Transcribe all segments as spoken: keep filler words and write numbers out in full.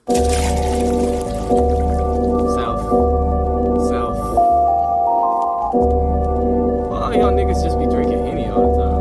South. South. Well, all y'all niggas just be drinking Henny all the time.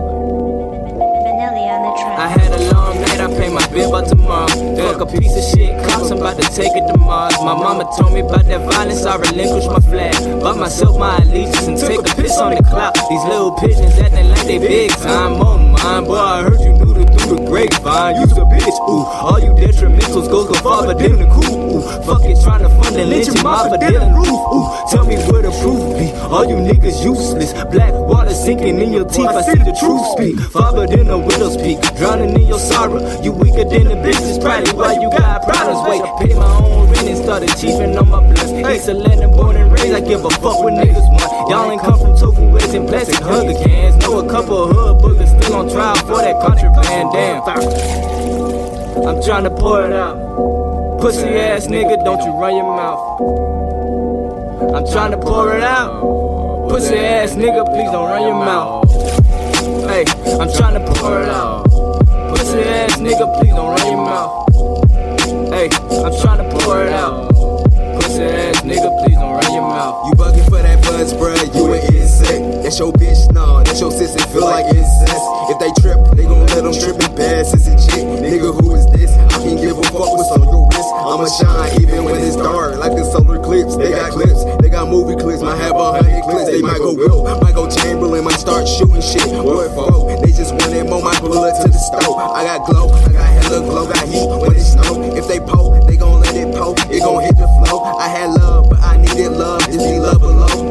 I had a long night, I pay my bill by tomorrow. Fuck a piece of shit, cops, I'm about to take it to Mars. My mama told me about that violence, I relinquished my flag. Bought myself my allegiance and take a piss on the cloud. These little pigeons acting like they big time on mine. Boy, I heard you knew the through the grapevine. You's a bitch, ooh. All you detrimentals goes go farther than the cool, ooh. Fuck it, trying to fund and lynch him off a Dylan roof, ooh. Tell me where the proof be. All you niggas useless. Black water sinking in your teeth, I see the truth speak. Farther than a widow's peak. Drowning in your sorrow, you weaker than the business. Probably why you got problems. Wait, pay my own rent and started chiefing on my blunts. East Atlanta, born and raised, I give a fuck what niggas want. Y'all ain't come from tofu eggs and plastic hunger cans. Know a couple of hood boogers still on trial for that contraband. Damn, I'm trying to pour it out. Pussy ass nigga, don't you run your mouth. I'm trying to pour it out. Pussy ass nigga, please don't run your mouth. Hey, I'm trying to pour it out. Pussy ass nigga, please don't run your mouth. Hey, I'm trying to pour it out. Pussy ass nigga, please don't run your mouth. You bugging for that buzz, bruh, you an insect. That's your bitch, nah, that's your sis, it feel like incest. If they trip, they gon' let them trip and pass. It's a chick, nigga, who is this? I can't give a fuck what's on your wrist. I'ma shine even when it's dark, like the solar eclipse. They got clips, they got movie clips, might have a hundred clips. They might go Will, might go Chamberlain, might start shooting shit. What for? They just wanted more, my bullet to the stove. I got glow, I got hella glow, got heat when it snow. If they poke, they gon' let it poke, it gon' hit the flow. I had love, but I needed love, is me love below?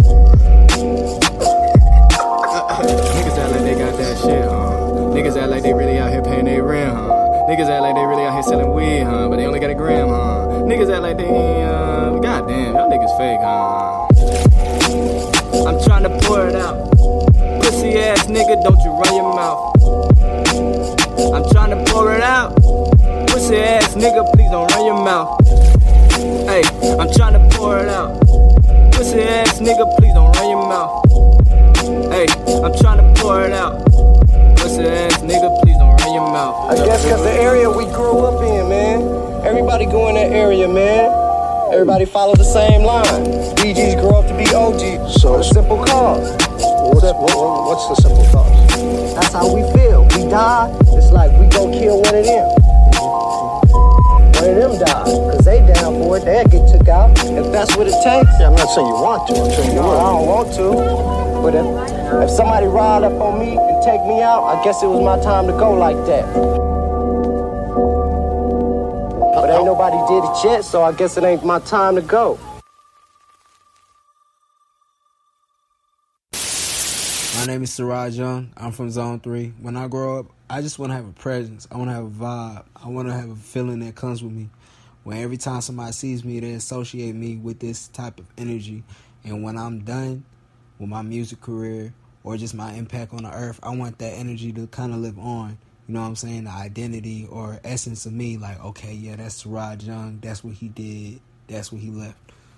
Niggas act like they got that shit, huh? Niggas act like they really out here paying their rent, huh? Niggas act like they really out here selling weed, huh? But they only got a gram, huh? Niggas act like they ain't, uh, goddamn, y'all niggas fake, huh? I'm trying to pour it out. Pussy ass nigga, don't you run your mouth. I'm trying to pour it out. Pussy ass nigga, please don't run your mouth. Hey, I'm trying to pour it out. Pussy ass nigga, please don't run your mouth. Hey, I'm trying to pour it out. Pussy ass nigga, please don't run your mouth. I guess cause the area we grew up in, man. Everybody go in that area, man. Everybody follow the same line. B Gs grow up to be O Gs. So for a simple cause. What's, what, what's the simple cause? That's how we feel. We die, it's like we go kill one of them. One of them die, cause they down for it, they'll get took out. If that's what it takes. Yeah, I'm not saying you want to, I'm saying you No, will. I don't want to. But if, if somebody riled up on me and take me out, I guess it was my time to go like that. But ain't nobody did it yet, so I guess it ain't my time to go. My name is Siraj Young. I'm from Zone three. When I grow up, I just want to have a presence. I want to have a vibe. I want to have a feeling that comes with me. When every time somebody sees me, they associate me with this type of energy. And when I'm done with my music career or just my impact on the earth, I want that energy to kind of live on. You know what I'm saying? The identity or essence of me. Like, okay, yeah, that's Siraj Young. That's what he did. That's what he left.